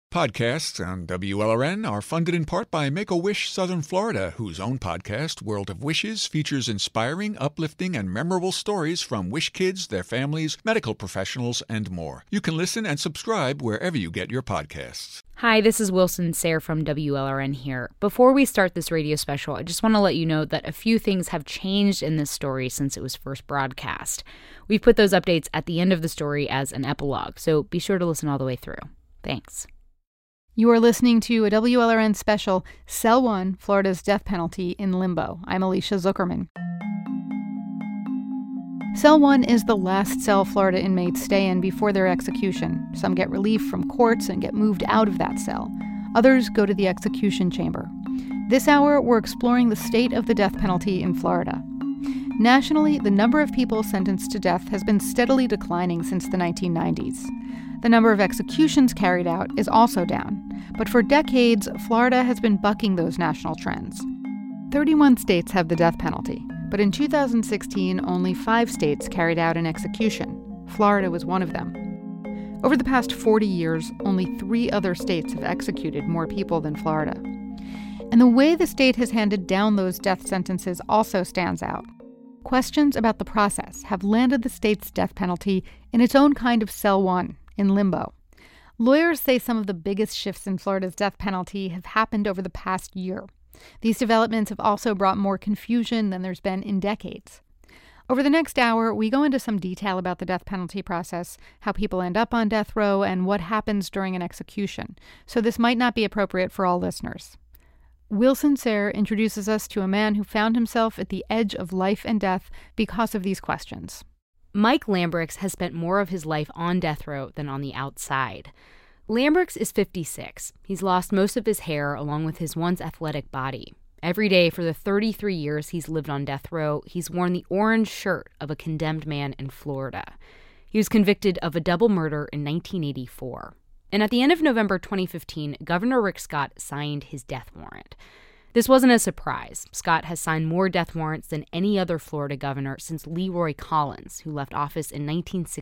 Podcasts on WLRN are funded in part by Make-A-Wish Southern Florida, whose own podcast, World of Wishes, features inspiring, uplifting, and memorable stories from wish kids, their families, medical professionals, and more. You can listen and subscribe wherever you get your podcasts. Hi, this is Wilson Sayre from WLRN here. Before we start this radio special, I just want to let you know that a few things have changed in this story since it was first broadcast. We've put those updates at the end of the story as an epilogue, so be sure to listen all the way through. Thanks. You are listening to a WLRN special, Cell 1, Florida's Death Penalty in Limbo. I'm Alicia Zuckerman. Cell 1 is the last cell Florida inmates stay in before their execution. Some get relief from courts and get moved out of that cell. Others go to the execution chamber. This hour, we're exploring the state of the death penalty in Florida. Nationally, the number of people sentenced to death has been steadily declining since the 1990s. The number of executions carried out is also down. But for decades, Florida has been bucking those national trends. 31 states have the death penalty, but in 2016, only 5 states carried out an execution. Florida was one of them. Over the past 40 years, only 3 other states have executed more people than Florida. And the way the state has handed down those death sentences also stands out. Questions about the process have landed the state's death penalty in its own kind of Cell 1, in limbo. Lawyers say some of the biggest shifts in Florida's death penalty have happened over the past year. These developments have also brought more confusion than there's been in decades. Over the next hour, we go into some detail about the death penalty process, how people end up on death row, and what happens during an execution. So this might not be appropriate for all listeners. Wilson Sayre introduces us to a man who found himself at the edge of life and death because of these questions. Mike Lambrix has spent more of his life on death row than on the outside. Lambrix is 56. He's lost most of his hair along with his once athletic body. Every day for the 33 years he's lived on death row, he's worn the orange shirt of a condemned man in Florida. He was convicted of a double murder in 1984. And at the end of November 2015, Governor Rick Scott signed his death warrant. This wasn't a surprise. Scott has signed more death warrants than any other Florida governor since Leroy Collins, who left office in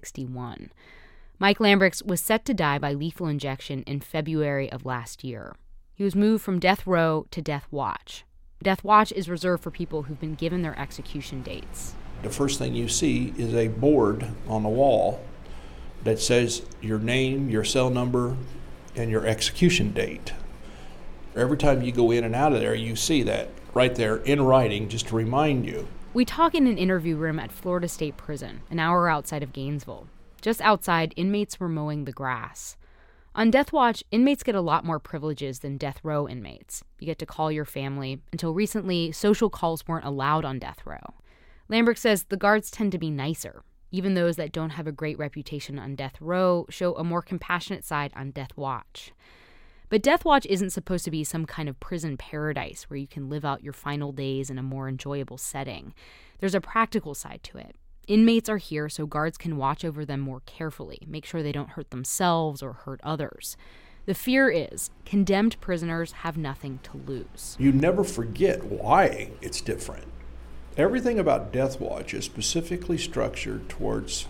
1961. Mike Lambrix was set to die by lethal injection in February of last year. He was moved from death row to death watch. Death watch is reserved for people who've been given their execution dates. The first thing you see is a board on the wall that says your name, your cell number, and your execution date. Every time you go in and out of there, you see that right there in writing just to remind you. We talk in an interview room at Florida State Prison, an hour outside of Gainesville. Just outside, inmates were mowing the grass. On death watch, inmates get a lot more privileges than death row inmates. You get to call your family. Until recently, social calls weren't allowed on death row. Lambrix says the guards tend to be nicer. Even those that don't have a great reputation on death row show a more compassionate side on death watch. But death watch isn't supposed to be some kind of prison paradise where you can live out your final days in a more enjoyable setting. There's a practical side to it. Inmates are here so guards can watch over them more carefully, make sure they don't hurt themselves or hurt others. The fear is condemned prisoners have nothing to lose. You never forget why it's different. Everything about death watch is specifically structured towards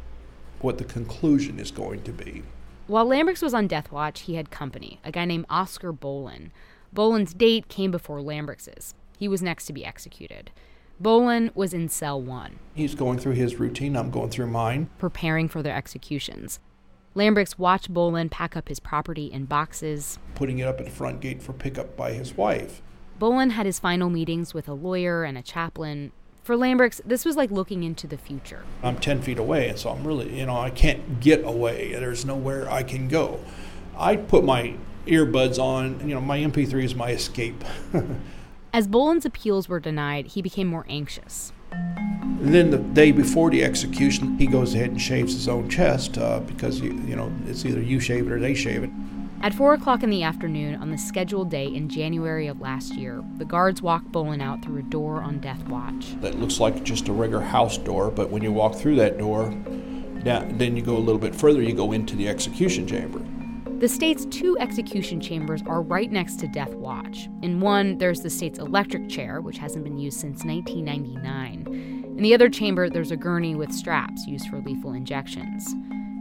what the conclusion is going to be. While Lambrix was on death watch, he had company, a guy named Oscar Bolin. Bolin's date came before Lambrix's. He was next to be executed. Bolin was in Cell 1. He's going through his routine, I'm going through mine. Preparing for their executions. Lambrix watched Bolin pack up his property in boxes. Putting it up at the front gate for pickup by his wife. Bolin had his final meetings with a lawyer and a chaplain. For Lambrix, this was like looking into the future. I'm 10 feet away, and so I'm really, I can't get away. There's nowhere I can go. I put my earbuds on, my MP3 is my escape. As Bolin's appeals were denied, he became more anxious. And then the day before the execution, he goes ahead and shaves his own chest because, it's either you shave it or they shave it. At 4 o'clock in the afternoon on the scheduled day in January of last year, the guards walked Bolin out through a door on death watch. That looks like just a regular house door, but when you walk through that door, then you go a little bit further, you go into the execution chamber. The state's 2 execution chambers are right next to death watch. In one, there's the state's electric chair, which hasn't been used since 1999. In the other chamber, there's a gurney with straps used for lethal injections.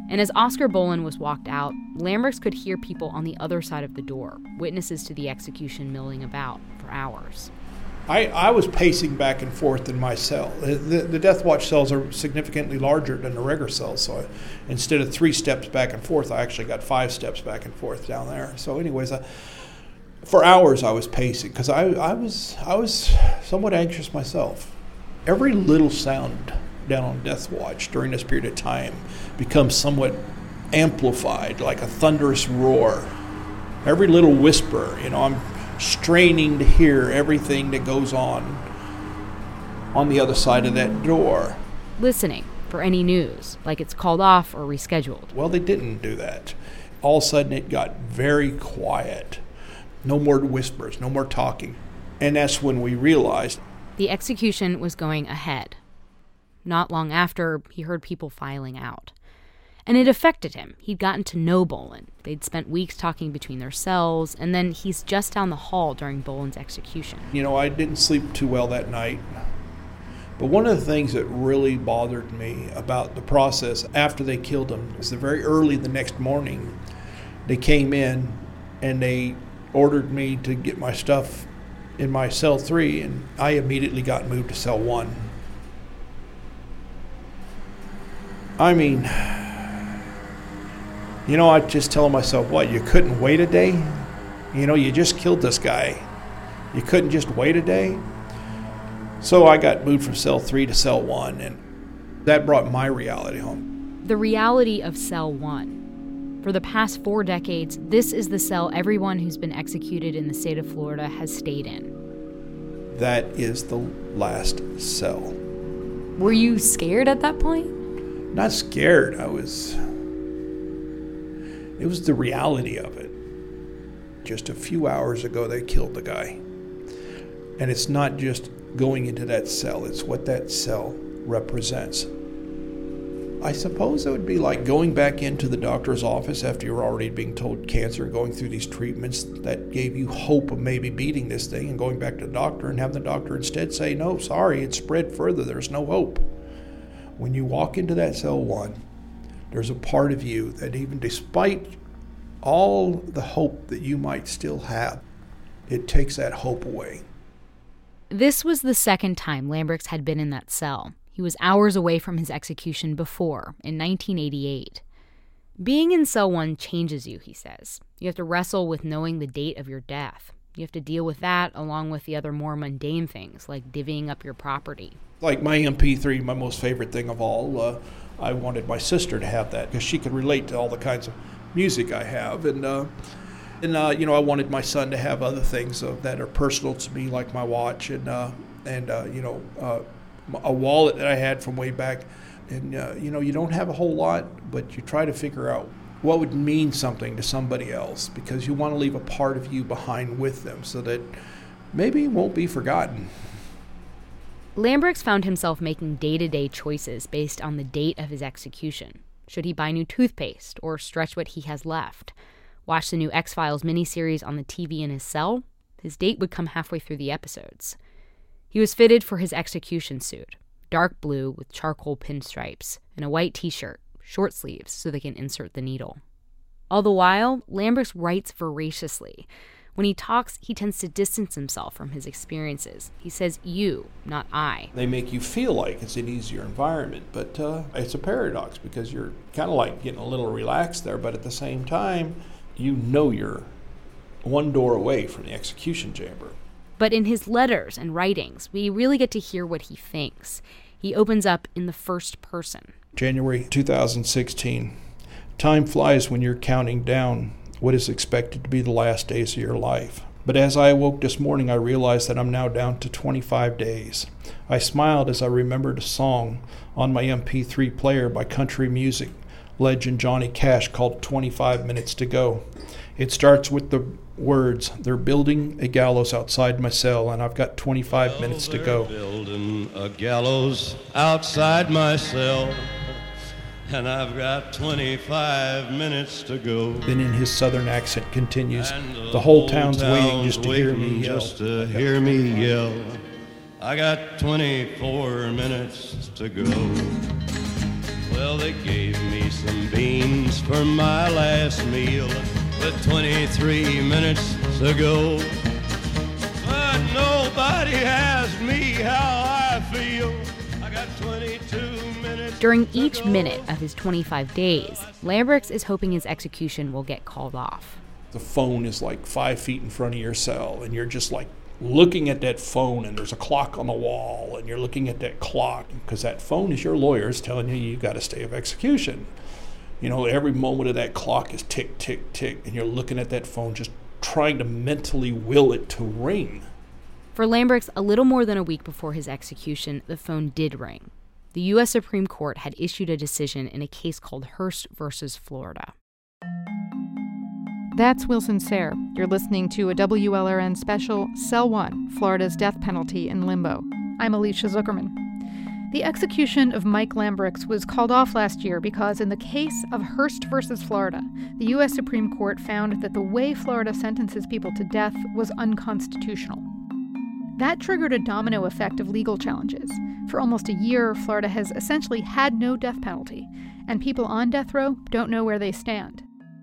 And as Oscar Bolin was walked out, Lambrix could hear people on the other side of the door, witnesses to the execution milling about for hours. I was pacing back and forth in my cell. The Death Watch cells are significantly larger than the regular cells, so instead of 3 steps back and forth, I actually got 5 steps back and forth down there. So anyways, for hours I was pacing because I was somewhat anxious myself. Every little sound down on Death Watch during this period of time becomes somewhat amplified, like a thunderous roar. Every little whisper, I'm straining to hear everything that goes on the other side of that door. Listening for any news, like it's called off or rescheduled. Well, they didn't do that. All of a sudden it got very quiet. No more whispers, no more talking. And that's when we realized the execution was going ahead. Not long after, he heard people filing out. And it affected him. He'd gotten to know Bolin. They'd spent weeks talking between their cells, and then he's just down the hall during Bolin's execution. I didn't sleep too well that night. But one of the things that really bothered me about the process after they killed him was that very early the next morning, they came in and they ordered me to get my stuff in my cell 3, and I immediately got moved to cell 1. I mean, I just telling myself, what, you couldn't wait a day? You just killed this guy. You couldn't just wait a day? So I got moved from cell 3 to cell 1, and that brought my reality home. The reality of cell 1. For the past 4 decades, this is the cell everyone who's been executed in the state of Florida has stayed in. That is the last cell. Were you scared at that point? Not scared. It was the reality of it. Just a few hours ago, they killed the guy. And it's not just going into that cell, it's what that cell represents. I suppose it would be like going back into the doctor's office after you're already being told cancer and going through these treatments that gave you hope of maybe beating this thing, and going back to the doctor and having the doctor instead say, no, sorry, it's spread further, there's no hope. When you walk into that cell 1, there's a part of you that even despite all the hope that you might still have, it takes that hope away. This was the second time Lambrix had been in that cell. He was hours away from his execution before, in 1988. Being in cell 1 changes you, he says. You have to wrestle with knowing the date of your death. You have to deal with that along with the other more mundane things, like divvying up your property. Like my MP3, my most favorite thing of all, I wanted my sister to have that because she could relate to all the kinds of music I have. And I wanted my son to have other things that are personal to me, like my watch and a wallet that I had from way back. And, you don't have a whole lot, but you try to figure out what would mean something to somebody else because you want to leave a part of you behind with them so that maybe it won't be forgotten. Lambrix found himself making day-to-day choices based on the date of his execution. Should he buy new toothpaste or stretch what he has left? Watch the new X-Files miniseries on the TV in his cell? His date would come halfway through the episodes. He was fitted for his execution suit, dark blue with charcoal pinstripes, and a white t-shirt, short sleeves so they can insert the needle. All the while, Lambrix writes voraciously. When he talks, he tends to distance himself from his experiences. He says you, not I. They make you feel like it's an easier environment, but it's a paradox because you're kind of like getting a little relaxed there, but at the same time, you're one door away from the execution chamber. But in his letters and writings, we really get to hear what he thinks. He opens up in the first person. January 2016. Time flies when you're counting down what is expected to be the last days of your life. But as I awoke this morning, I realized that I'm now down to 25 days. I smiled as I remembered a song on my MP3 player by country music legend Johnny Cash called 25 Minutes to Go. It starts with the words, they're building a gallows outside my cell, and I've got 25 minutes to go. Building a gallows outside my cell, and I've got 25 minutes to go. Then in his southern accent continues, the whole town's waiting just to hear me yell. Just to hear me yell. I got 24 minutes to go. Well, they gave me some beans for my last meal with 23 minutes to go. But nobody asked me how I feel. I got 22 minutes. During each minute of his 25 days, Lambrix is hoping his execution will get called off. The phone is like 5 feet in front of your cell, and you're just like looking at that phone, and there's a clock on the wall, and you're looking at that clock because that phone is your lawyers telling you got a stay of execution. You know, every moment of that clock is tick, tick, tick, and you're looking at that phone just trying to mentally will it to ring. For Lambrix, a little more than a week before his execution, the phone did ring. The U.S. Supreme Court had issued a decision in a case called Hurst versus Florida. That's Wilson Sayre. You're listening to a WLRN special, Cell 1, Florida's Death Penalty in Limbo. I'm Alicia Zuckerman. The execution of Mike Lambrix was called off last year because in the case of Hurst versus Florida, the U.S. Supreme Court found that the way Florida sentences people to death was unconstitutional. That triggered a domino effect of legal challenges. For almost a year, Florida has essentially had no death penalty, and people on death row don't know where they stand.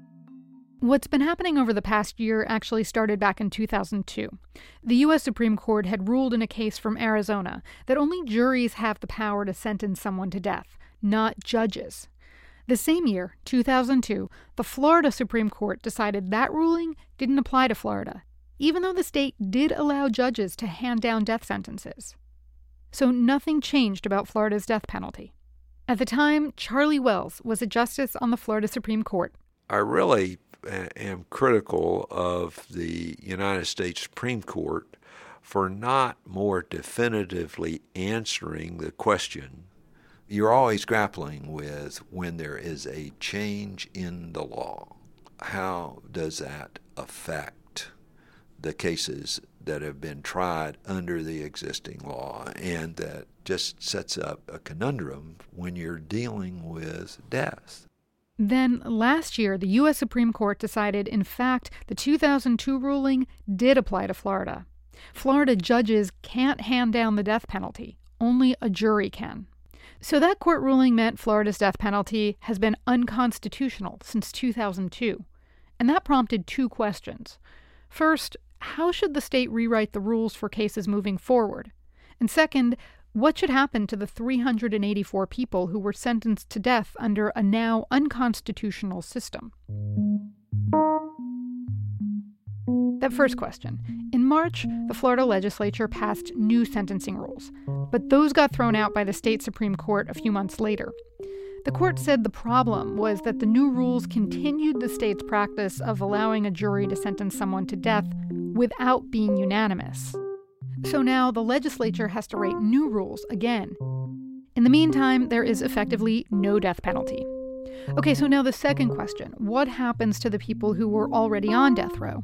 What's been happening over the past year actually started back in 2002. The U.S. Supreme Court had ruled in a case from Arizona that only juries have the power to sentence someone to death, not judges. The same year, 2002, the Florida Supreme Court decided that ruling didn't apply to Florida, even though the state did allow judges to hand down death sentences. So nothing changed about Florida's death penalty. At the time, Charlie Wells was a justice on the Florida Supreme Court. I really am critical of the United States Supreme Court for not more definitively answering the question you're always grappling with when there is a change in the law. How does that affect the cases that have been tried under the existing law? And that just sets up a conundrum when you're dealing with death. Then, last year, the U.S. Supreme Court decided, in fact, the 2002 ruling did apply to Florida. Florida judges can't hand down the death penalty. Only a jury can. So that court ruling meant Florida's death penalty has been unconstitutional since 2002. And that prompted two questions. First, how should the state rewrite the rules for cases moving forward? And second, what should happen to the 384 people who were sentenced to death under a now unconstitutional system? That first question. In March, the Florida legislature passed new sentencing rules, but those got thrown out by the state Supreme Court a few months later. The court said the problem was that the new rules continued the state's practice of allowing a jury to sentence someone to death without being unanimous. So now the legislature has to write new rules again. In the meantime, there is effectively no death penalty. Okay, so now the second question. What happens to the people who were already on death row?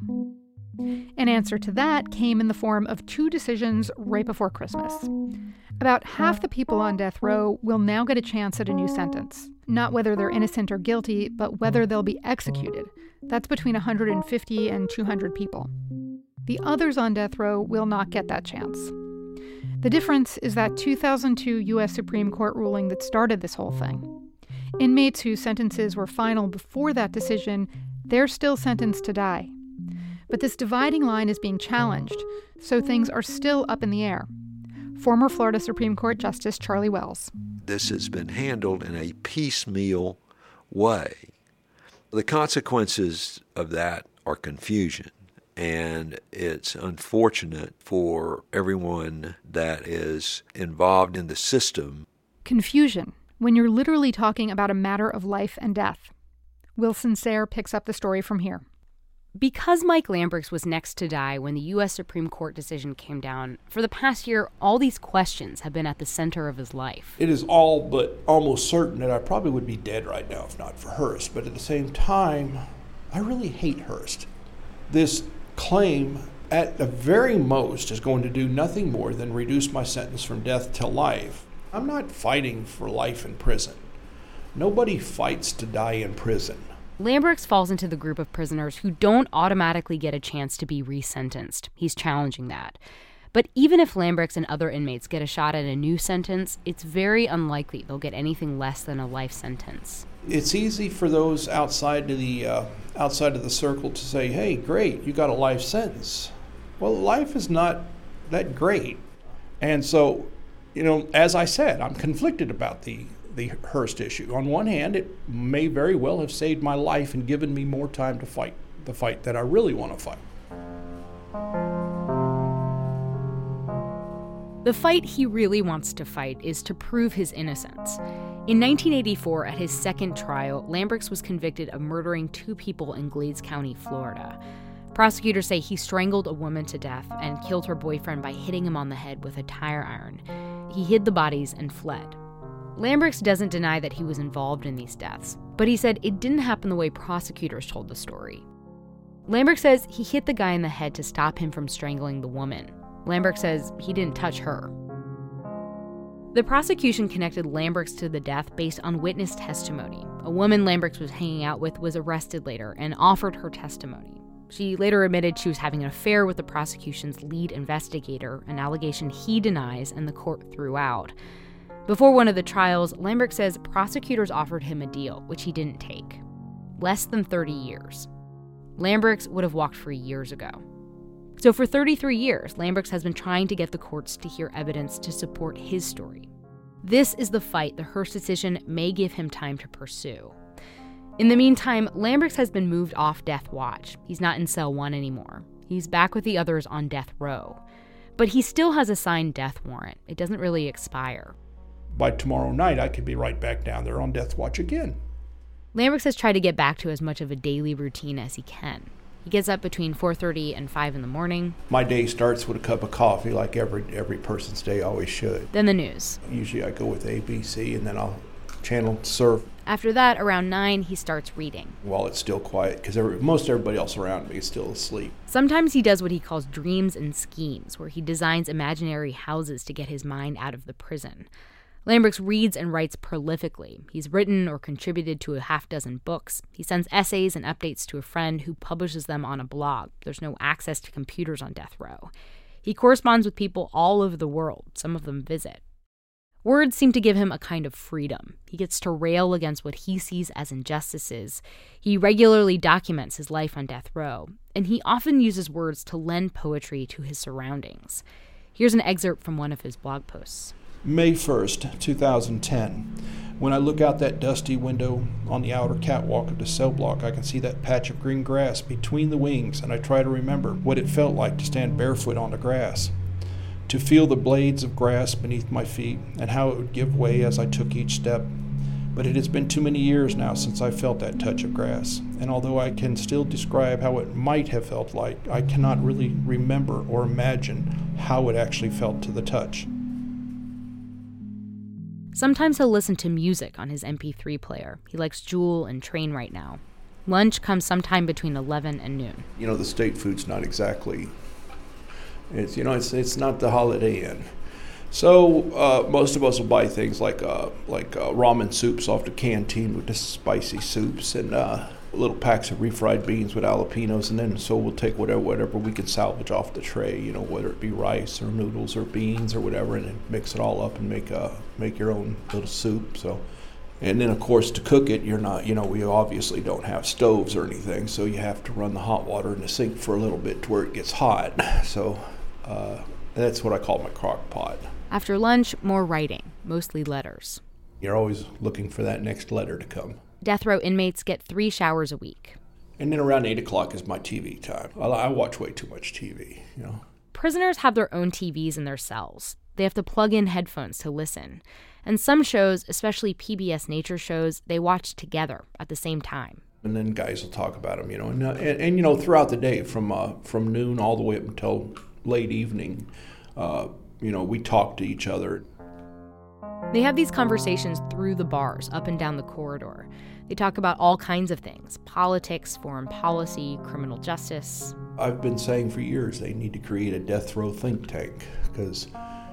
An answer to that came in the form of two decisions right before Christmas. About half the people on death row will now get a chance at a new sentence. Not whether they're innocent or guilty, but whether they'll be executed. That's between 150 and 200 people. The others on death row will not get that chance. The difference is that 2002 U.S. Supreme Court ruling that started this whole thing. Inmates whose sentences were final before that decision, they're still sentenced to die. But this dividing line is being challenged, so things are still up in the air. Former Florida Supreme Court Justice Charlie Wells. This has been handled in a piecemeal way. The consequences of that are confusion. And it's unfortunate for everyone that is involved in the system. Confusion, when you're literally talking about a matter of life and death. Wilson Sayre picks up the story from here. Because Mike Lambrix was next to die when the U.S. Supreme Court decision came down, for the past year, all these questions have been at the center of his life. It is all but almost certain that I probably would be dead right now if not for Hurst. But at the same time, I really hate Hurst. This claim, at the very most, is going to do nothing more than reduce my sentence from death to life. I'm not fighting for life in prison. Nobody fights to die in prison. Lambrix falls into the group of prisoners who don't automatically get a chance to be resentenced. He's challenging that. But even if Lambrix and other inmates get a shot at a new sentence, it's very unlikely they'll get anything less than a life sentence. It's easy for those outside of the circle to say, hey, great, you got a life sentence. Well, life is not that great. And so, as I said, I'm conflicted about the Hearst issue. On one hand, it may very well have saved my life and given me more time to fight the fight that I really want to fight. The fight he really wants to fight is to prove his innocence. In 1984, at his second trial, Lambrix was convicted of murdering 2 people in Glades County, Florida. Prosecutors say he strangled a woman to death and killed her boyfriend by hitting him on the head with a tire iron. He hid the bodies and fled. Lambrix doesn't deny that he was involved in these deaths, but he said it didn't happen the way prosecutors told the story. Lambrix says he hit the guy in the head to stop him from strangling the woman. Lambrix says he didn't touch her. The prosecution connected Lambrix to the death based on witness testimony. A woman Lambrix was hanging out with was arrested later and offered her testimony. She later admitted she was having an affair with the prosecution's lead investigator, an allegation he denies and the court threw out. Before one of the trials, Lambrix says prosecutors offered him a deal, which he didn't take. Less than 30 years. Lambrix would have walked free years ago. So for 33 years, Lambrix has been trying to get the courts to hear evidence to support his story. This is the fight the Hearst decision may give him time to pursue. In the meantime, Lambrix has been moved off death watch. He's not in cell 1 anymore. He's back with the others on death row. But he still has a signed death warrant. It doesn't really expire. By tomorrow night, I could be right back down there on death watch again. Lambrix has tried to get back to as much of a daily routine as he can. He gets up between 4:30 and 5 in the morning. My day starts with a cup of coffee, like every person's day always should. Then the news. Usually I go with ABC, and then I'll channel surf. After that, around 9, he starts reading. While it's still quiet, because most everybody else around me is still asleep. Sometimes he does what he calls dreams and schemes, where he designs imaginary houses to get his mind out of the prison. Lambrix reads and writes prolifically. He's written or contributed to a half-dozen books. He sends essays and updates to a friend who publishes them on a blog. There's no access to computers on death row. He corresponds with people all over the world. Some of them visit. Words seem to give him a kind of freedom. He gets to rail against what he sees as injustices. He regularly documents his life on death row, and he often uses words to lend poetry to his surroundings. Here's an excerpt from one of his blog posts. May 1st, 2010. When I look out that dusty window on the outer catwalk of the cell block, I can see that patch of green grass between the wings, and I try to remember what it felt like to stand barefoot on the grass, to feel the blades of grass beneath my feet, and how it would give way as I took each step. But it has been too many years now since I felt that touch of grass, and although I can still describe how it might have felt like, I cannot really remember or imagine how it actually felt to the touch. Sometimes he'll listen to music on his MP3 player. He likes Jewel and Train right now. Lunch comes sometime between 11 and noon. The state food's not exactly, it's not the Holiday Inn. So most of us will buy things like ramen soups off the canteen with the spicy soups and little packs of refried beans with jalapenos, and then so we'll take whatever we can salvage off the tray, whether it be rice or noodles or beans or whatever, and then mix it all up and make your own little soup. So, and then of course to cook it, you're not, we obviously don't have stoves or anything, so you have to run the hot water in the sink for a little bit to where it gets hot. So that's what I call my crock pot. After lunch, more writing, mostly letters. You're always looking for that next letter to come. Death row inmates get 3 showers a week. And then around 8 o'clock is my TV time. I watch way too much TV, Prisoners have their own TVs in their cells. They have to plug in headphones to listen. And some shows, especially PBS nature shows, they watch together at the same time. And then guys will talk about them, and throughout the day, from noon all the way up until late evening, we talk to each other. They have these conversations through the bars, up and down the corridor. They talk about all kinds of things: politics, foreign policy, criminal justice. I've been saying for years they need to create a death row think tank because,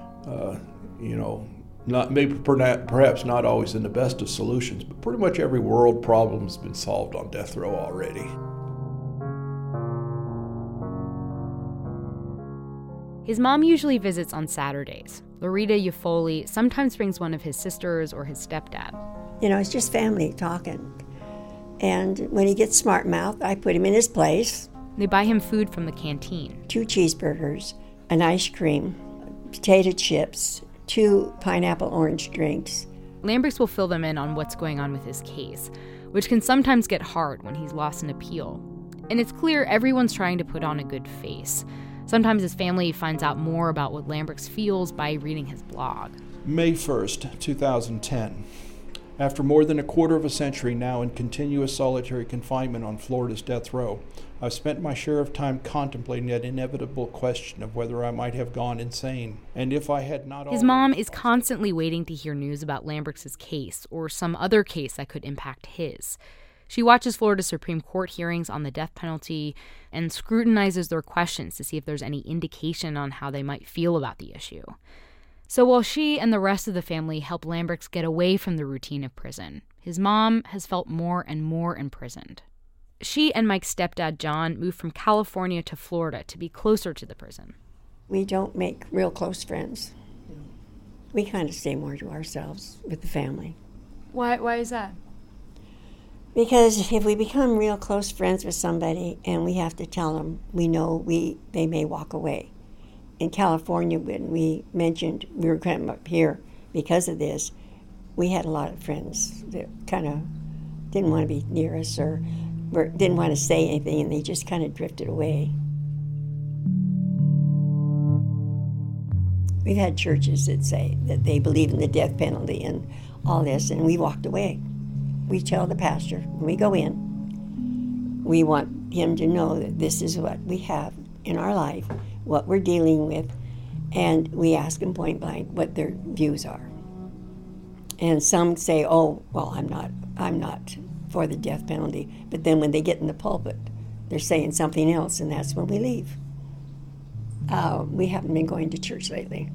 perhaps not always in the best of solutions, but pretty much every world problem has been solved on death row already. His mom usually visits on Saturdays. Loretta Eupholi sometimes brings one of his sisters or his stepdad. You know, it's just family talking. And when he gets smart mouthed, I put him in his place. They buy him food from the canteen. 2 cheeseburgers, an ice cream, potato chips, 2 pineapple orange drinks. Lambrix will fill them in on what's going on with his case, which can sometimes get hard when he's lost an appeal. And it's clear everyone's trying to put on a good face. Sometimes his family finds out more about what Lambrix feels by reading his blog. May 1st, 2010. After more than a quarter of a century now in continuous solitary confinement on Florida's death row, I've spent my share of time contemplating that inevitable question of whether I might have gone insane. And if I had not... His mom is constantly waiting to hear news about Lambrix's case or some other case that could impact his. She watches Florida Supreme Court hearings on the death penalty and scrutinizes their questions to see if there's any indication on how they might feel about the issue. So while she and the rest of the family help Lambrix get away from the routine of prison, his mom has felt more and more imprisoned. She and Mike's stepdad, John, moved from California to Florida to be closer to the prison. We don't make real close friends. We kind of stay more to ourselves with the family. Why is that? Because if we become real close friends with somebody and we have to tell them, we know they may walk away. In California, when we mentioned we were coming up here because of this, we had a lot of friends that kind of didn't want to be near us or didn't want to say anything, and they just kind of drifted away. We've had churches that say that they believe in the death penalty and all this, and we walked away. We tell the pastor when we go in, we want him to know that this is what we have in our life, what we're dealing with, and we ask them point blank what their views are. And some say, oh, well, I'm not for the death penalty. But then when they get in the pulpit, they're saying something else, and that's when we leave. We haven't been going to church lately.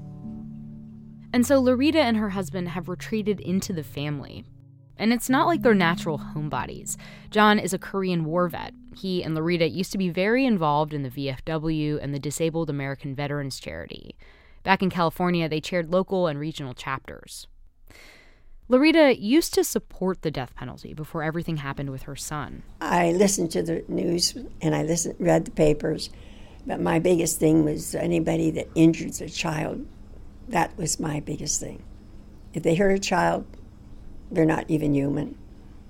And so Loretta and her husband have retreated into the family. And it's not like they're natural homebodies. John is a Korean war vet. He and Loretta used to be very involved in the VFW and the Disabled American Veterans Charity. Back in California, they chaired local and regional chapters. Loretta used to support the death penalty before everything happened with her son. I listened to the news and I read the papers, but my biggest thing was anybody that injures a child. That was my biggest thing. If they hurt a child, they're not even human.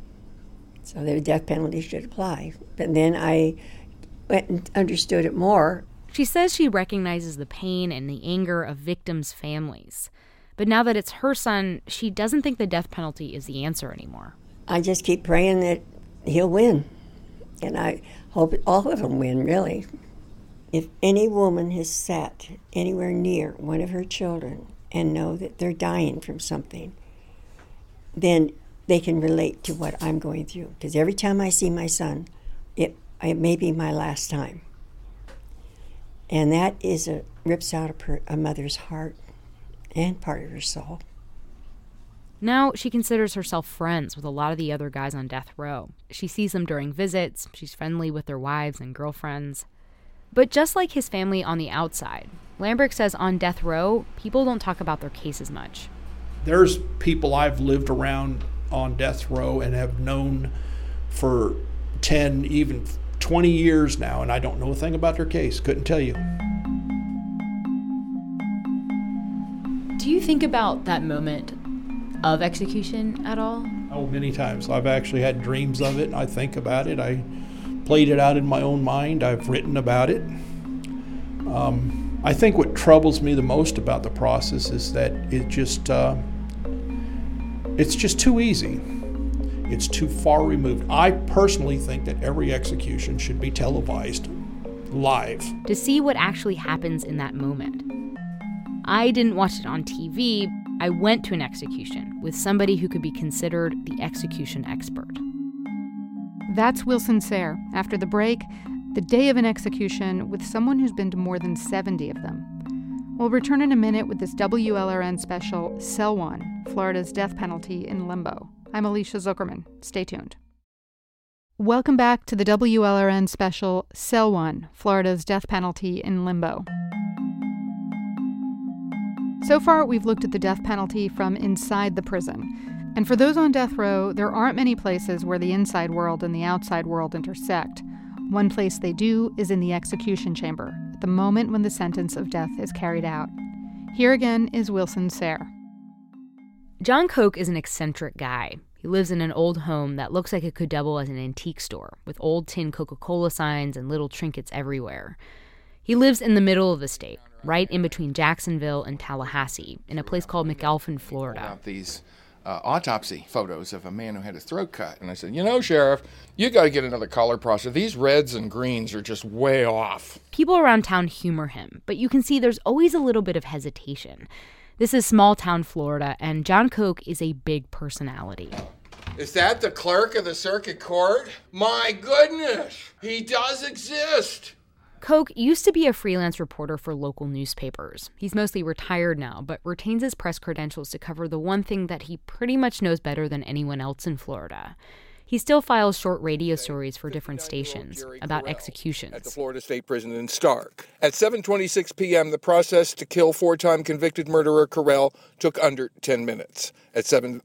So the death penalty should apply. But then I went and understood it more. She says she recognizes the pain and the anger of victims' families. But now that it's her son, she doesn't think the death penalty is the answer anymore. I just keep praying that he'll win. And I hope all of them win, really. If any woman has sat anywhere near one of her children and know that they're dying from something, then they can relate to what I'm going through. Because every time I see my son, it may be my last time. And that rips out a mother's heart and part of her soul. Now she considers herself friends with a lot of the other guys on death row. She sees them during visits. She's friendly with their wives and girlfriends. But just like his family on the outside, Lambrix says on death row, people don't talk about their cases much. There's people I've lived around on death row and have known for 10, even 20 years now, and I don't know a thing about their case. Couldn't tell you. Do you think about that moment of execution at all? Oh, many times. I've actually had dreams of it, and I think about it. I played it out in my own mind. I've written about it. I think what troubles me the most about the process is that it's just too easy. It's too far removed. I personally think that every execution should be televised live. To see what actually happens in that moment. I didn't watch it on TV. I went to an execution with somebody who could be considered the execution expert. That's Wilson Sayre. After the break, the day of an execution with someone who's been to more than 70 of them. We'll return in a minute with this WLRN special, Cell 1, Florida's Death Penalty in Limbo. I'm Alicia Zuckerman. Stay tuned. Welcome back to the WLRN special, Cell 1, Florida's Death Penalty in Limbo. So far, we've looked at the death penalty from inside the prison. And for those on death row, there aren't many places where the inside world and the outside world intersect. One place they do is in the execution chamber, at the moment when the sentence of death is carried out. Here again is Wilson Sayre. John Koch is an eccentric guy. He lives in an old home that looks like it could double as an antique store, with old tin Coca-Cola signs and little trinkets everywhere. He lives in the middle of the state, right in between Jacksonville and Tallahassee, in a place called McAlpin, Florida. Out these autopsy photos of a man who had his throat cut. And I said, Sheriff, you got to get another color processor. These reds and greens are just way off. People around town humor him, but you can see there's always a little bit of hesitation. This is small-town Florida, and John Koch is a big personality. Is that the clerk of the circuit court? My goodness, he does exist. Koch used to be a freelance reporter for local newspapers. He's mostly retired now, but retains his press credentials to cover the one thing that he pretty much knows better than anyone else in Florida. He still files short radio stories for different stations about executions. At the Florida State Prison in Stark. At 7:26 p.m., the process to kill four-time convicted murderer Carell took under 10 minutes. At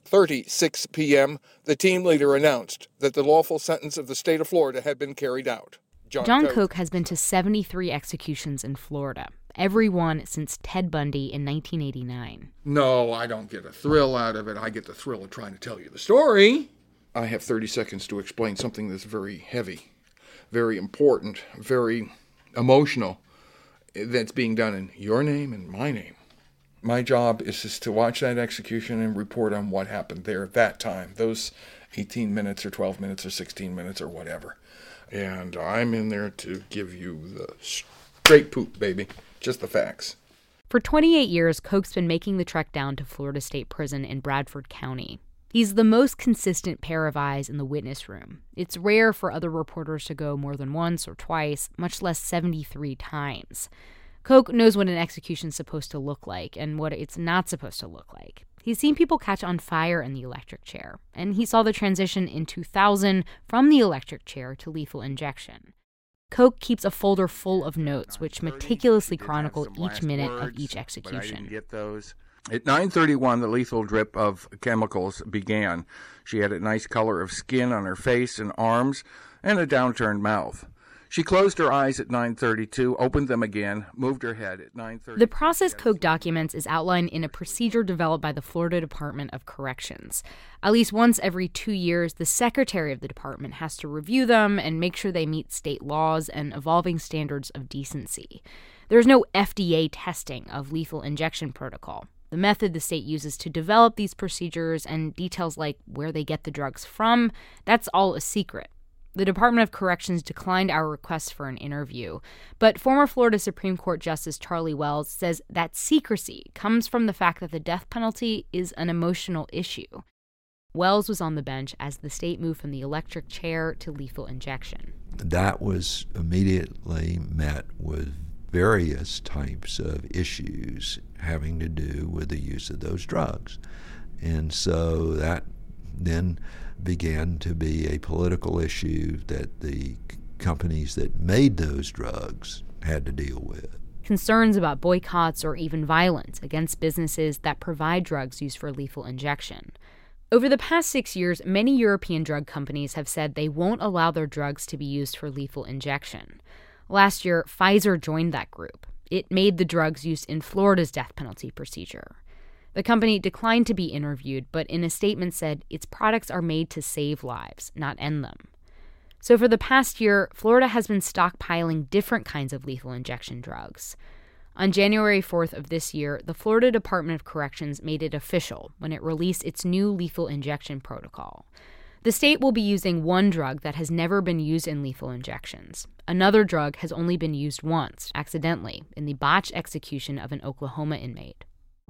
7:36 p.m., the team leader announced that the lawful sentence of the state of Florida had been carried out. John Koch has been to 73 executions in Florida, every one since Ted Bundy in 1989. No, I don't get a thrill out of it. I get the thrill of trying to tell you the story. I have 30 seconds to explain something that's very heavy, very important, very emotional, that's being done in your name and my name. My job is just to watch that execution and report on what happened there at that time, those 18 minutes or 12 minutes or 16 minutes or whatever. And I'm in there to give you the straight poop, baby. Just the facts. For 28 years, Koch's been making the trek down to Florida State Prison in Bradford County. He's the most consistent pair of eyes in the witness room. It's rare for other reporters to go more than once or twice, much less 73 times. Koch knows what an execution's supposed to look like and what it's not supposed to look like. He's seen people catch on fire in the electric chair, and he saw the transition in 2000 from the electric chair to lethal injection. Koch keeps a folder full of notes which meticulously chronicle each minute of each execution. But I didn't get those. At 9:31, the lethal drip of chemicals began. She had a nice color of skin on her face and arms and a downturned mouth. She closed her eyes at 9:32, opened them again, moved her head at 9:30. The process Koch documents is outlined in a procedure developed by the Florida Department of Corrections. At least once every 2 years, the secretary of the department has to review them and make sure they meet state laws and evolving standards of decency. There's no FDA testing of lethal injection protocol. The method the state uses to develop these procedures and details like where they get the drugs from, that's all a secret. The Department of Corrections declined our request for an interview, but former Florida Supreme Court Justice Charlie Wells says that secrecy comes from the fact that the death penalty is an emotional issue. Wells was on the bench as the state moved from the electric chair to lethal injection. That was immediately met with various types of issues having to do with the use of those drugs. And so that then began to be a political issue that the companies that made those drugs had to deal with. Concerns about boycotts or even violence against businesses that provide drugs used for lethal injection. Over the past 6 years, many European drug companies have said they won't allow their drugs to be used for lethal injection. Last year, Pfizer joined that group. It made the drugs used in Florida's death penalty procedure. The company declined to be interviewed, but in a statement said its products are made to save lives, not end them. So for the past year, Florida has been stockpiling different kinds of lethal injection drugs. On January 4th of this year, the Florida Department of Corrections made it official when it released its new lethal injection protocol. The state will be using one drug that has never been used in lethal injections. Another drug has only been used once, accidentally, in the botched execution of an Oklahoma inmate.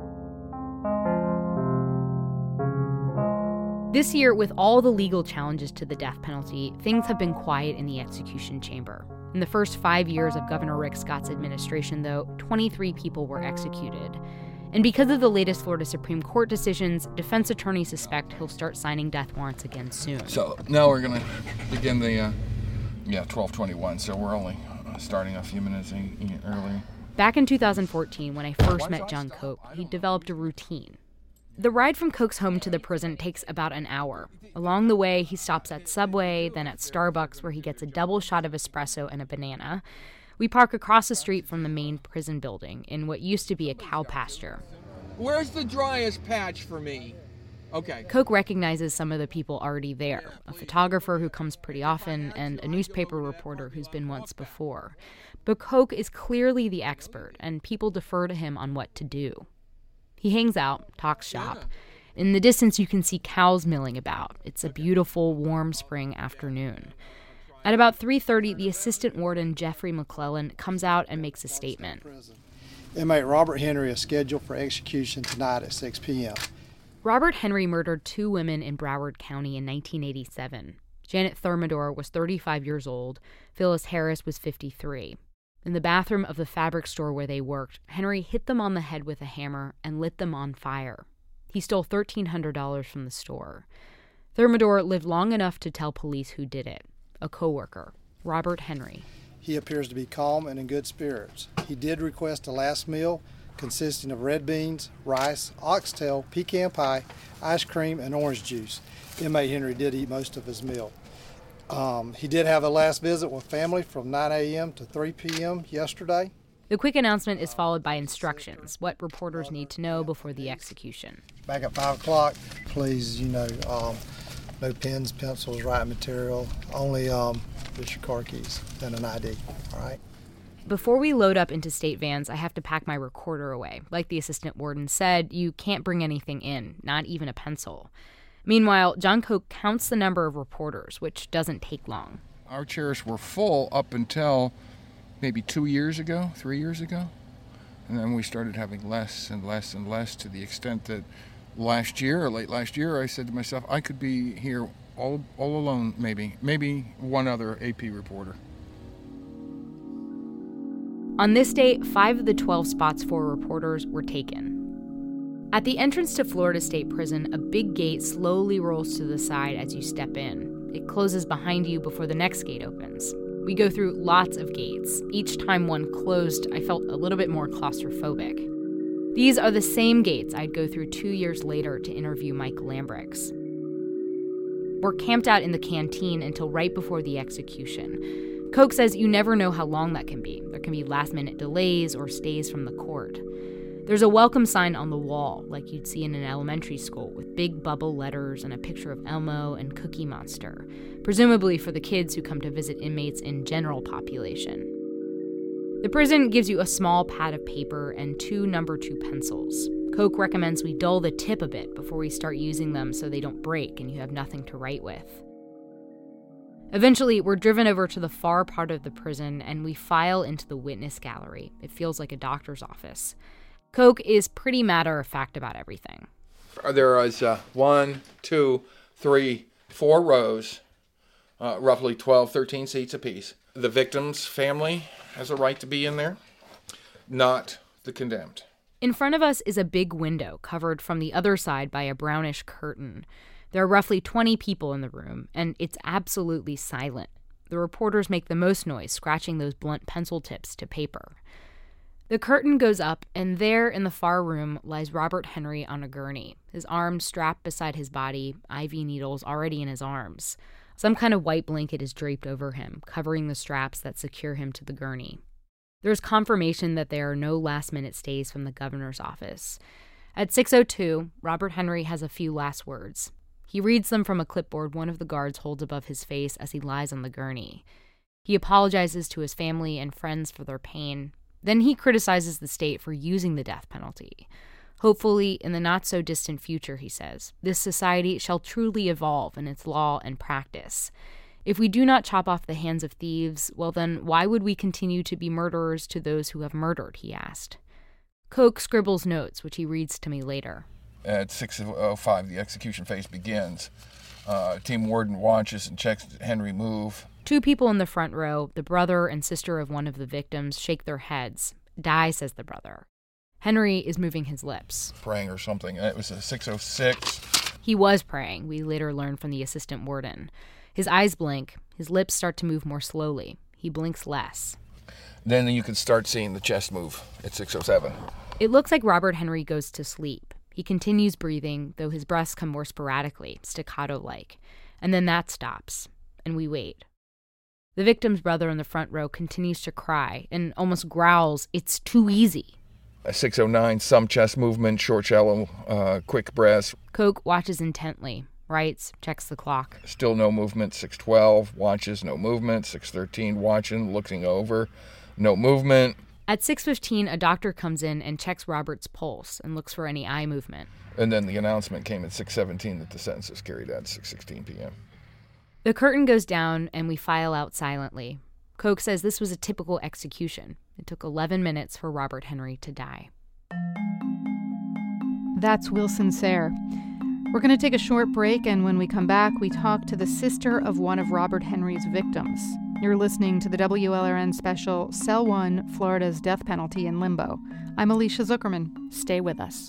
This year, with all the legal challenges to the death penalty, things have been quiet in the execution chamber. In the first 5 years of Governor Rick Scott's administration, though, 23 people were executed. And because of the latest Florida Supreme Court decisions, defense attorneys suspect he'll start signing death warrants again soon. So now we're going to begin the 12:21, so we're only starting a few minutes early. Back in 2014, when I first met John Koch, he developed a routine. The ride from Koch's home to the prison takes about an hour. Along the way, he stops at Subway, then at Starbucks, where he gets a double shot of espresso and a banana. We park across the street from the main prison building in what used to be a cow pasture. Where's the driest patch for me? Okay. Koch recognizes some of the people already there, a photographer who comes pretty often and a newspaper reporter who's been once before. But Koch is clearly the expert, and people defer to him on what to do. He hangs out, talks shop. In the distance, you can see cows milling about. It's a beautiful, warm spring afternoon. At about 3:30, the assistant warden, Jeffrey McClellan, comes out and makes a statement. Inmate Robert Henry is scheduled for execution tonight at 6 p.m. Robert Henry murdered 2 women in Broward County in 1987. Janet Thermidor was 35 years old. Phyllis Harris was 53. In the bathroom of the fabric store where they worked, Henry hit them on the head with a hammer and lit them on fire. He stole $1,300 from the store. Thermidor lived long enough to tell police who did it. A coworker, Robert Henry. He appears to be calm and in good spirits. He did request a last meal consisting of red beans, rice, oxtail, pecan pie, ice cream, and orange juice. Inmate Henry did eat most of his meal. He did have a last visit with family from 9 a.m. to 3 p.m. yesterday. The quick announcement is followed by instructions, what reporters need to know before the execution. Back at 5 o'clock, please, no pens, pencils, writing material, only just your car keys and an ID, all right? Before we load up into state vans, I have to pack my recorder away. Like the assistant warden said, you can't bring anything in, not even a pencil. Meanwhile, John Koch counts the number of reporters, which doesn't take long. Our chairs were full up until maybe 3 years ago. And then we started having less and less and less, to the extent that late last year, I said to myself, I could be here all alone, maybe one other AP reporter. On this day, 5 of the 12 spots for reporters were taken. At the entrance to Florida State Prison, a big gate slowly rolls to the side as you step in. It closes behind you before the next gate opens. We go through lots of gates. Each time one closed, I felt a little bit more claustrophobic. These are the same gates I'd go through 2 years later to interview Mike Lambrix. We're camped out in the canteen until right before the execution. Koch says you never know how long that can be. There can be last-minute delays or stays from the court. There's a welcome sign on the wall, like you'd see in an elementary school, with big bubble letters and a picture of Elmo and Cookie Monster, presumably for the kids who come to visit inmates in general population. The prison gives you a small pad of paper and 2 number 2 pencils. Koch recommends we dull the tip a bit before we start using them so they don't break and you have nothing to write with. Eventually, we're driven over to the far part of the prison and we file into the witness gallery. It feels like a doctor's office. Koch is pretty matter-of-fact about everything. There is 1, 2, 3, 4 rows, roughly 12, 13 seats apiece. The victim's family has a right to be in there, not the condemned. In front of us is a big window covered from the other side by a brownish curtain. There are roughly 20 people in the room, and it's absolutely silent. The reporters make the most noise, scratching those blunt pencil tips to paper. The curtain goes up, and there in the far room lies Robert Henry on a gurney, his arms strapped beside his body, IV needles already in his arms. Some kind of white blanket is draped over him, covering the straps that secure him to the gurney. There's confirmation that there are no last-minute stays from the governor's office. At 6:02, Robert Henry has a few last words. He reads them from a clipboard one of the guards holds above his face as he lies on the gurney. He apologizes to his family and friends for their pain. Then he criticizes the state for using the death penalty. Hopefully, in the not-so-distant future, he says, this society shall truly evolve in its law and practice. If we do not chop off the hands of thieves, well then, why would we continue to be murderers to those who have murdered, he asked. Koch scribbles notes, which he reads to me later. At 6:05, the execution phase begins. Team warden watches and checks Henry move. 2 people in the front row, the brother and sister of one of the victims, shake their heads. Die, says the brother. Henry is moving his lips. Praying or something. It was 6:06. He was praying, we later learned from the assistant warden. His eyes blink. His lips start to move more slowly. He blinks less. Then you can start seeing the chest move at 6:07. It looks like Robert Henry goes to sleep. He continues breathing, though his breaths come more sporadically, staccato-like. And then that stops, and we wait. The victim's brother in the front row continues to cry and almost growls, "It's too easy." At 6:09, some chest movement, short, shallow, quick breaths. Coke watches intently, writes, checks the clock. Still no movement. 6:12, watches, no movement. 6:13, watching, looking over, no movement. At 6:15, a doctor comes in and checks Robert's pulse and looks for any eye movement. And then the announcement came at 6:17 that the sentence is carried out at 6:16 p.m. The curtain goes down and we file out silently. Coke says this was a typical execution. It took 11 minutes for Robert Henry to die. That's Wilson Sayre. We're going to take a short break, and when we come back, we talk to the sister of one of Robert Henry's victims. You're listening to the WLRN special, Cell 1, Florida's Death Penalty in Limbo. I'm Alicia Zuckerman. Stay with us.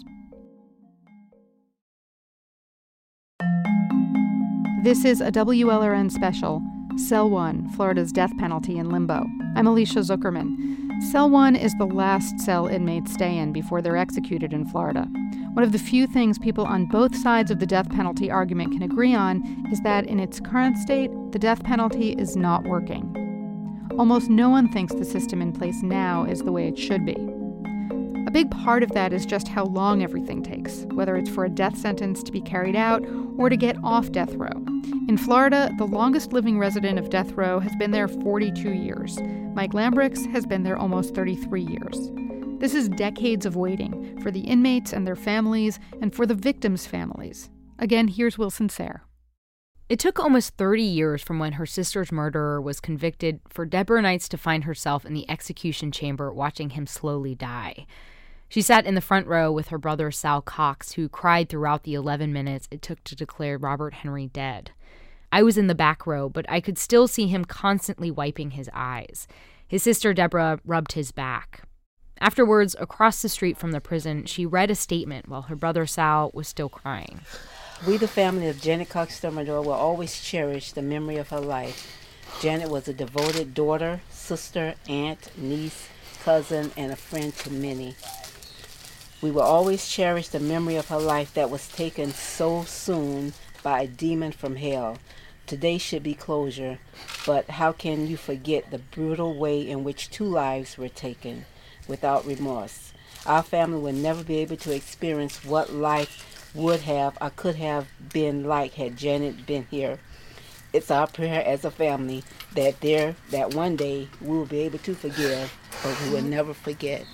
This is a WLRN special, Cell 1, Florida's Death Penalty in Limbo. I'm Alicia Zuckerman. Cell 1 is the last cell inmates stay in before they're executed in Florida. One of the few things people on both sides of the death penalty argument can agree on is that in its current state, the death penalty is not working. Almost no one thinks the system in place now is the way it should be. A big part of that is just how long everything takes, whether it's for a death sentence to be carried out or to get off death row. In Florida, the longest living resident of death row has been there 42 years. Mike Lambrix has been there almost 33 years. This is decades of waiting for the inmates and their families and for the victims' families. Again, here's Wilson Sayre. It took almost 30 years from when her sister's murderer was convicted for Deborah Knights to find herself in the execution chamber watching him slowly die. She sat in the front row with her brother Sal Cox, who cried throughout the 11 minutes it took to declare Robert Henry dead. I was in the back row, but I could still see him constantly wiping his eyes. His sister Deborah rubbed his back. Afterwards, across the street from the prison, she read a statement while her brother Sal was still crying. We, the family of Janet Cox Thermidor, will always cherish the memory of her life. Janet was a devoted daughter, sister, aunt, niece, cousin, and a friend to many. We will always cherish the memory of her life that was taken so soon by a demon from hell. Today should be closure, but how can you forget the brutal way in which 2 lives were taken without remorse? Our family will never be able to experience what life would have or could have been like had Janet been here. It's our prayer as a family that one day we will be able to forgive, but we will never forget.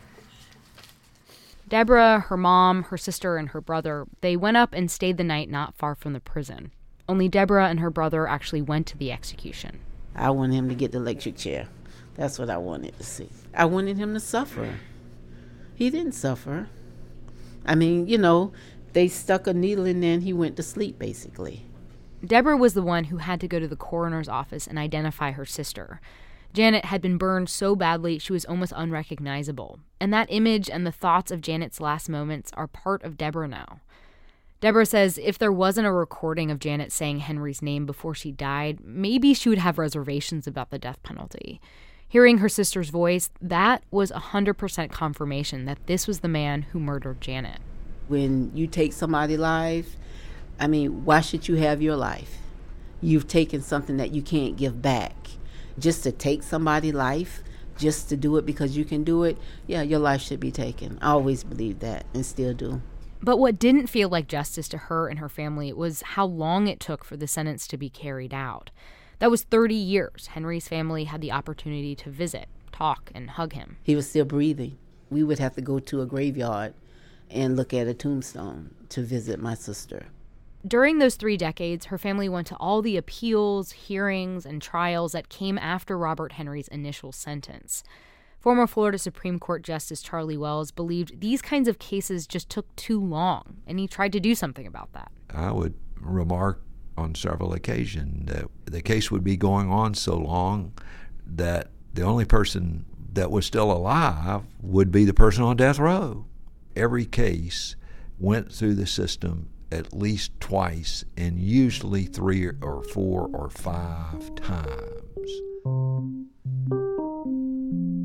Deborah, her mom, her sister, and her brother, they went up and stayed the night not far from the prison. Only Deborah and her brother actually went to the execution. I wanted him to get the electric chair. That's what I wanted to see. I wanted him to suffer. He didn't suffer. I mean, they stuck a needle in there and he went to sleep, basically. Deborah was the one who had to go to the coroner's office and identify her sister. Janet had been burned so badly she was almost unrecognizable. And that image and the thoughts of Janet's last moments are part of Deborah now. Deborah says if there wasn't a recording of Janet saying Henry's name before she died, maybe she would have reservations about the death penalty. Hearing her sister's voice, that was 100% confirmation that this was the man who murdered Janet. When you take somebody's life, why should you have your life? You've taken something that you can't give back. Just to take somebody's life, just to do it because you can do it, yeah, your life should be taken. I always believed that and still do. But what didn't feel like justice to her and her family was how long it took for the sentence to be carried out. That was 30 years. Henry's family had the opportunity to visit, talk, and hug him. He was still breathing. We would have to go to a graveyard and look at a tombstone to visit my sister. During those 3 decades, her family went to all the appeals, hearings, and trials that came after Robert Henry's initial sentence. Former Florida Supreme Court Justice Charlie Wells believed these kinds of cases just took too long, and he tried to do something about that. I would remark on several occasions that the case would be going on so long that the only person that was still alive would be the person on death row. Every case went through the system at least twice, and usually 3 or 4 or 5 times.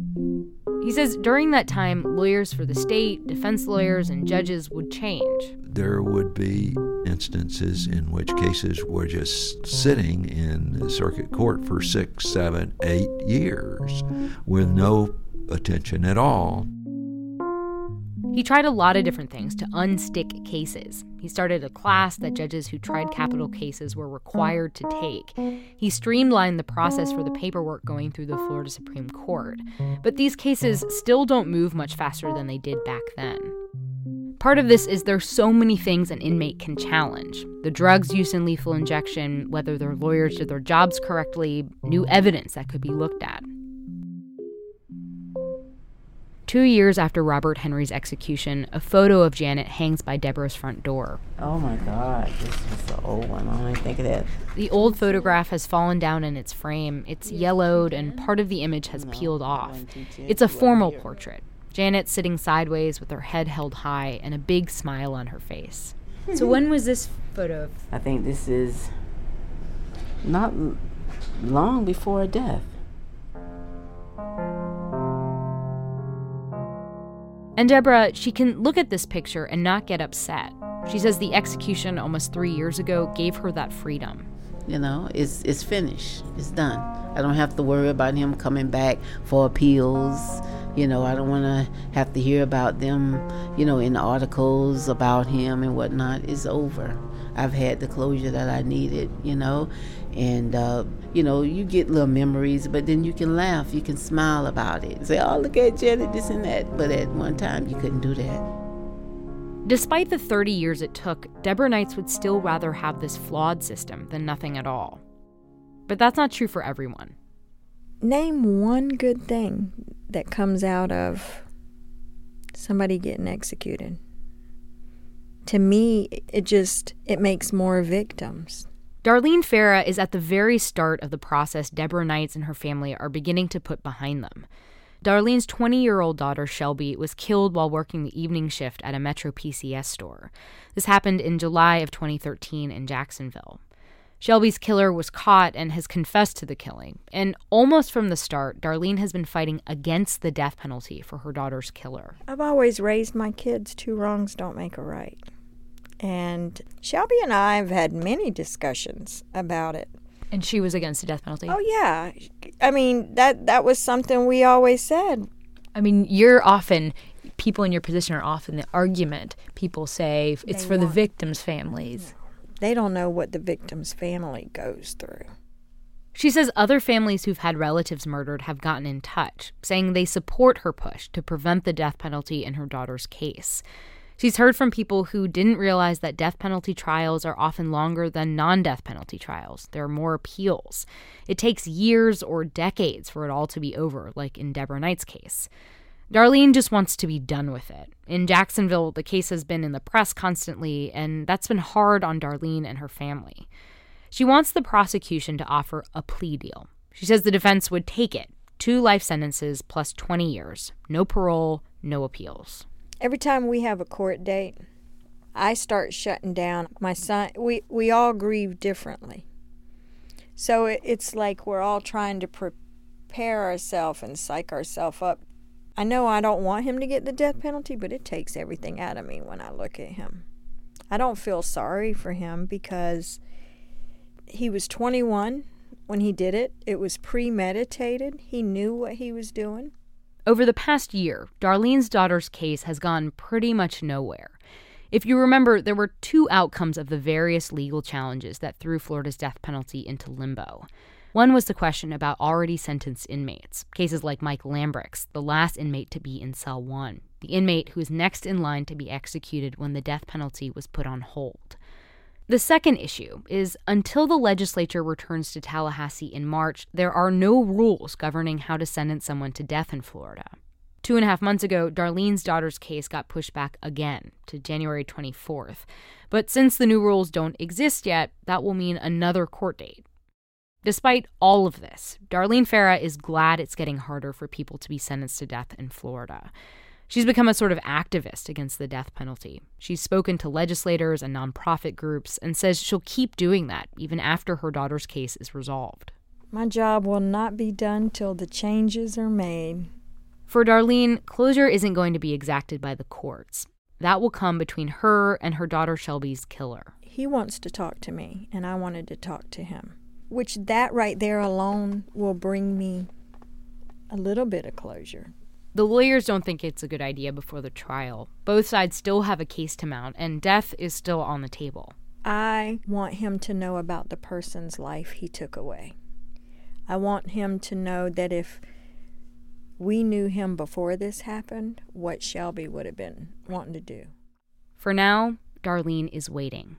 He says during that time, lawyers for the state, defense lawyers, and judges would change. There would be instances in which cases were just sitting in the circuit court for 6, 7, 8 years with no attention at all. He tried a lot of different things to unstick cases. He started a class that judges who tried capital cases were required to take. He streamlined the process for the paperwork going through the Florida Supreme Court. But these cases still don't move much faster than they did back then. Part of this is there's so many things an inmate can challenge. The drugs used in lethal injection, whether their lawyers did their jobs correctly, new evidence that could be looked at. 2 years after Robert Henry's execution, a photo of Janet hangs by Deborah's front door. Oh my God, this was the old one. I didn't think of that. The old photograph has fallen down in its frame. It's yellowed and part of the image has peeled off. It's a formal portrait. Janet sitting sideways with her head held high and a big smile on her face. So when was this photo? I think this is not long before her death. And Deborah, she can look at this picture and not get upset. She says the execution almost 3 years ago gave her that freedom. You know, it's finished. It's done. I don't have to worry about him coming back for appeals. You know, I don't want to have to hear about them, in articles about him and whatnot. It's over. I've had the closure that I needed, And, you get little memories, but then you can laugh, you can smile about it. Say, oh, look at Janet, this and that. But at one time, you couldn't do that. Despite the 30 years it took, Deborah Knights would still rather have this flawed system than nothing at all. But that's not true for everyone. Name one good thing that comes out of somebody getting executed. To me, it makes more victims. Darlene Farah is at the very start of the process Deborah Knights and her family are beginning to put behind them. Darlene's 20-year-old daughter, Shelby, was killed while working the evening shift at a Metro PCS store. This happened in July of 2013 in Jacksonville. Shelby's killer was caught and has confessed to the killing. And almost from the start, Darlene has been fighting against the death penalty for her daughter's killer. I've always raised my kids, 2 wrongs don't make a right. And Shelby and I have had many discussions about it. And she was against the death penalty? Oh, yeah. I mean, that was something we always said. I mean, people in your position are often the argument. People say it's for the victims' families. They don't know what the victim's family goes through. She says other families who've had relatives murdered have gotten in touch, saying they support her push to prevent the death penalty in her daughter's case. She's heard from people who didn't realize that death penalty trials are often longer than non-death penalty trials. There are more appeals. It takes years or decades for it all to be over, like in Deborah Knights' case. Darlene just wants to be done with it. In Jacksonville, the case has been in the press constantly, and that's been hard on Darlene and her family. She wants the prosecution to offer a plea deal. She says the defense would take it, 2 life sentences plus 20 years, no parole, no appeals. Every time we have a court date, I start shutting down. My son, we all grieve differently. So it's like we're all trying to prepare ourselves and psych ourselves up. I know I don't want him to get the death penalty, but it takes everything out of me when I look at him. I don't feel sorry for him because he was 21 when he did it. It was premeditated. He knew what he was doing. Over the past year, Darlene's daughter's case has gone pretty much nowhere. If you remember, there were 2 outcomes of the various legal challenges that threw Florida's death penalty into limbo. One was the question about already sentenced inmates, cases like Mike Lambrix, the last inmate to be in cell 1, the inmate who was next in line to be executed when the death penalty was put on hold. The second issue is until the legislature returns to Tallahassee in March, there are no rules governing how to sentence someone to death in Florida. 2.5 months ago, Darlene's daughter's case got pushed back again to January 24th. But since the new rules don't exist yet, that will mean another court date. Despite all of this, Darlene Farah is glad it's getting harder for people to be sentenced to death in Florida. She's become a sort of activist against the death penalty. She's spoken to legislators and nonprofit groups and says she'll keep doing that even after her daughter's case is resolved. My job will not be done till the changes are made. For Darlene, closure isn't going to be exacted by the courts. That will come between her and her daughter Shelby's killer. He wants to talk to me, and I wanted to talk to him, which that right there alone will bring me a little bit of closure. The lawyers don't think it's a good idea before the trial. Both sides still have a case to mount, and death is still on the table. I want him to know about the person's life he took away. I want him to know that if we knew him before this happened, what Shelby would have been wanting to do. For now, Darlene is waiting.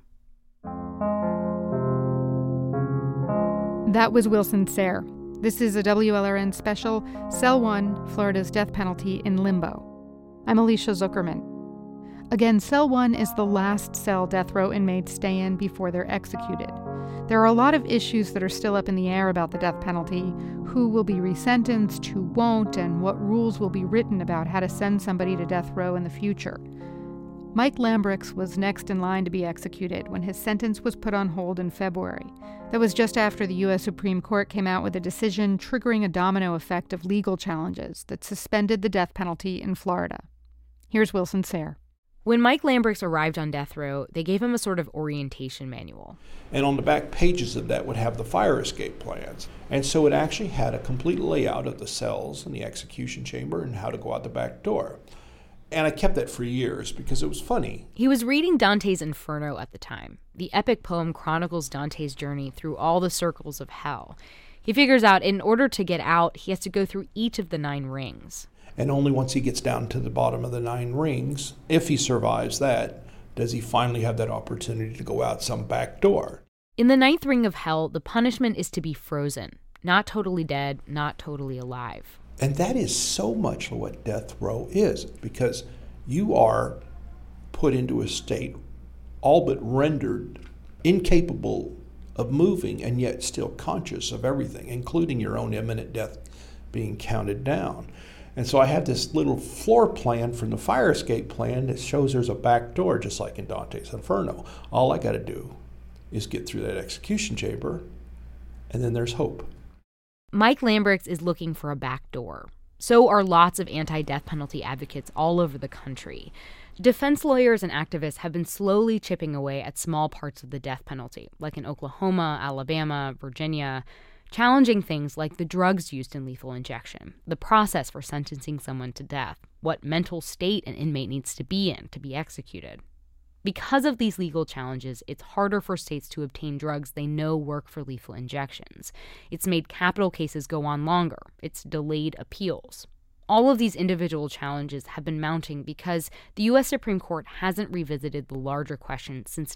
That was Wilson Sayre. This is a WLRN special, Cell 1, Florida's Death Penalty in Limbo. I'm Alicia Zuckerman. Again, Cell 1 is the last cell death row inmates stay in before they're executed. There are a lot of issues that are still up in the air about the death penalty: who will be resentenced, who won't, and what rules will be written about how to send somebody to death row in the future. Mike Lambrix was next in line to be executed when his sentence was put on hold in February. That was just after the U.S. Supreme Court came out with a decision triggering a domino effect of legal challenges that suspended the death penalty in Florida. Here's Wilson Sayre. When Mike Lambrix arrived on death row, they gave him a sort of orientation manual. And on the back pages of that would have the fire escape plans. And so it actually had a complete layout of the cells and the execution chamber and how to go out the back door. And I kept that for years because it was funny. He was reading Dante's Inferno at the time. The epic poem chronicles Dante's journey through all the circles of hell. He figures out in order to get out, he has to go through each of the 9 rings. And only once he gets down to the bottom of the 9 rings, if he survives that, does he finally have that opportunity to go out some back door. In the 9th ring of hell, the punishment is to be frozen. Not totally dead, not totally alive. And that is so much what death row is, because you are put into a state all but rendered incapable of moving and yet still conscious of everything, including your own imminent death being counted down. And so I have this little floor plan from the fire escape plan that shows there's a back door, just like in Dante's Inferno. All I got to do is get through that execution chamber, and then there's hope. Mike Lambrix is looking for a back door. So are lots of anti-death penalty advocates all over the country. Defense lawyers and activists have been slowly chipping away at small parts of the death penalty, like in Oklahoma, Alabama, Virginia, challenging things like the drugs used in lethal injection, the process for sentencing someone to death, what mental state an inmate needs to be in to be executed. Because of these legal challenges, it's harder for states to obtain drugs they know work for lethal injections. It's made capital cases go on longer. It's delayed appeals. All of these individual challenges have been mounting because the U.S. Supreme Court hasn't revisited the larger question since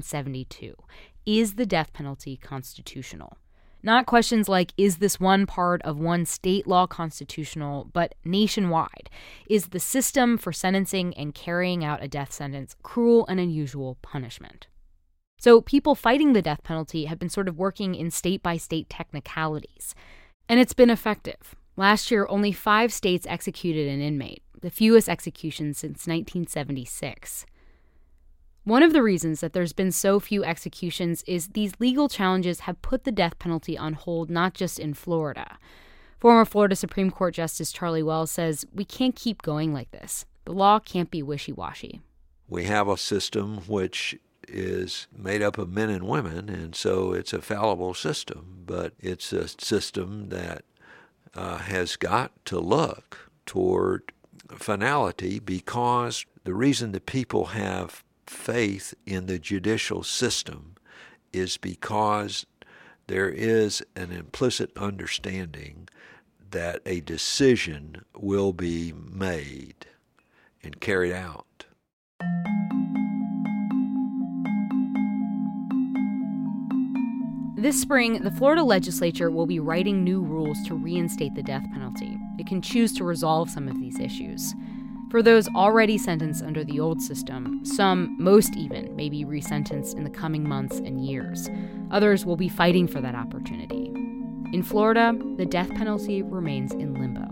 1972. Is the death penalty constitutional? Not questions like, is this one part of one state law constitutional, but nationwide? Is the system for sentencing and carrying out a death sentence cruel and unusual punishment? So people fighting the death penalty have been sort of working in state-by-state technicalities. And it's been effective. Last year, only 5 states executed an inmate, the fewest executions since 1976. One of the reasons that there's been so few executions is these legal challenges have put the death penalty on hold not just in Florida. Former Florida Supreme Court Justice Charlie Wells says we can't keep going like this. The law can't be wishy-washy. We have a system which is made up of men and women, and so it's a fallible system, but it's a system that has got to look toward finality, because the reason that people have faith in the judicial system is because there is an implicit understanding that a decision will be made and carried out. This spring, the Florida legislature will be writing new rules to reinstate the death penalty. It can choose to resolve some of these issues. For those already sentenced under the old system, some, most even, may be resentenced in the coming months and years. Others will be fighting for that opportunity. In Florida, the death penalty remains in limbo.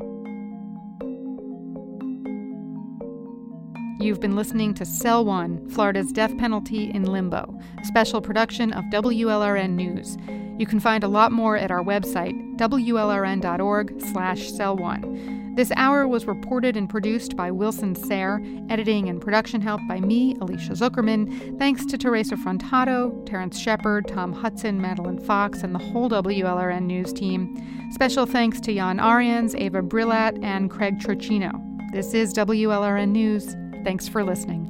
You've been listening to Cell 1, Florida's Death Penalty in Limbo, a special production of WLRN News. You can find a lot more at our website, WLRN.org/Cell1. This hour was reported and produced by Wilson Sayre, editing and production help by me, Alicia Zuckerman. Thanks to Teresa Frontato, Terrence Shepard, Tom Hudson, Madeline Fox, and the whole WLRN News team. Special thanks to Jan Arians, Ava Brillat, and Craig Trocino. This is WLRN News. Thanks for listening.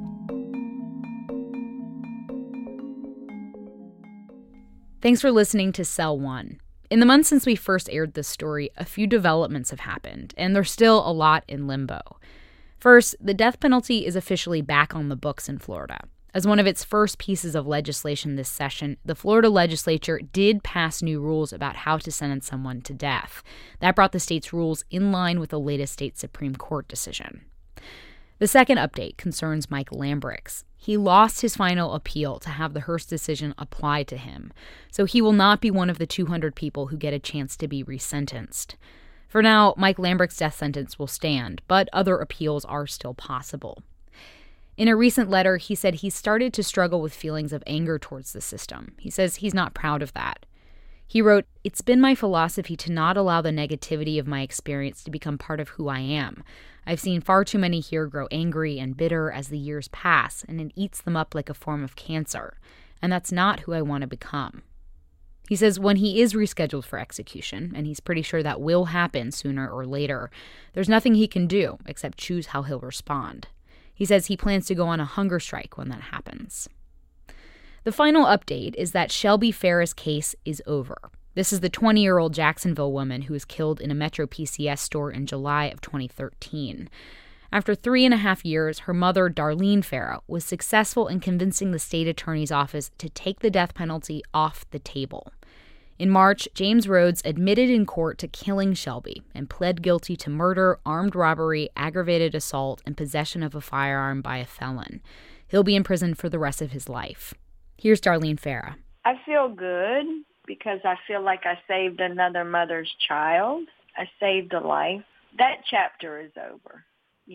Thanks for listening to Cell One. In the months since we first aired this story, a few developments have happened, and there's still a lot in limbo. First, the death penalty is officially back on the books in Florida. As one of its first pieces of legislation this session, the Florida legislature did pass new rules about how to sentence someone to death. That brought the state's rules in line with the latest state Supreme Court decision. The second update concerns Mike Lambrix. He lost his final appeal to have the Hearst decision applied to him, so he will not be one of the 200 people who get a chance to be resentenced. For now, Mike Lambrich's death sentence will stand, but other appeals are still possible. In a recent letter, he said he started to struggle with feelings of anger towards the system. He says he's not proud of that. He wrote, "It's been my philosophy to not allow the negativity of my experience to become part of who I am. I've seen far too many here grow angry and bitter as the years pass, and it eats them up like a form of cancer. And that's not who I want to become." He says when he is rescheduled for execution, and he's pretty sure that will happen sooner or later, there's nothing he can do except choose how he'll respond. He says he plans to go on a hunger strike when that happens. The final update is that Shelby Ferris' case is over. This is the 20-year-old Jacksonville woman who was killed in a Metro PCS store in July of 2013. After 3.5 years, her mother, Darlene Ferris, was successful in convincing the state attorney's office to take the death penalty off the table. In March, James Rhodes admitted in court to killing Shelby and pled guilty to murder, armed robbery, aggravated assault, and possession of a firearm by a felon. He'll be in prison for the rest of his life. Here's Darlene Ferris. I feel good because I feel like I saved another mother's child. I saved a life. That chapter is over,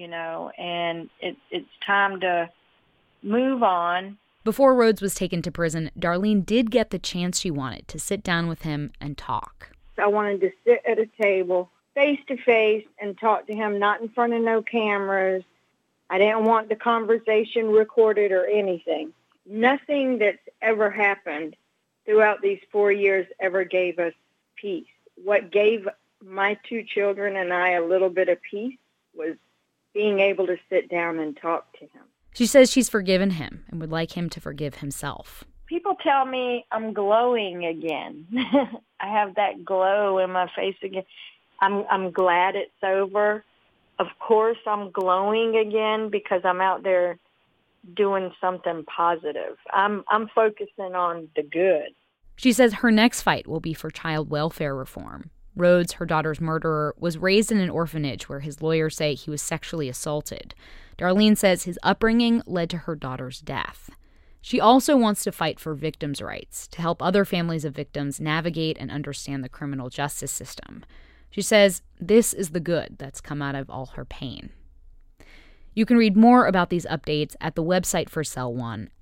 and it's time to move on. Before Rhodes was taken to prison, Darlene did get the chance she wanted to sit down with him and talk. I wanted to sit at a table, face to face, and talk to him, not in front of no cameras. I didn't want the conversation recorded or anything. Nothing that's ever happened throughout these 4 years ever gave us peace. What gave my 2 children and I a little bit of peace was being able to sit down and talk to him. She says she's forgiven him and would like him to forgive himself. People tell me I'm glowing again. I have that glow in my face again. I'm glad it's over. Of course, I'm glowing again because I'm out there doing something positive. I'm focusing on the good. She says her next fight will be for child welfare reform. Rhodes, her daughter's murderer, was raised in an orphanage where his lawyers say he was sexually assaulted. Darlene says his upbringing led to her daughter's death. She also wants to fight for victims' rights, to help other families of victims navigate and understand the criminal justice system. She says this is the good that's come out of all her pain. You can read more about these updates at the website for Cell One,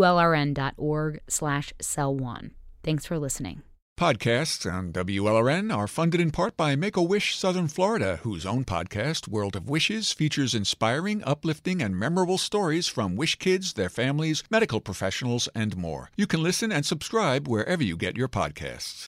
WLRN.org/Cell1. Thanks for listening. Podcasts on WLRN are funded in part by Make-A-Wish Southern Florida, whose own podcast, World of Wishes, features inspiring, uplifting, and memorable stories from wish kids, their families, medical professionals, and more. You can listen and subscribe wherever you get your podcasts.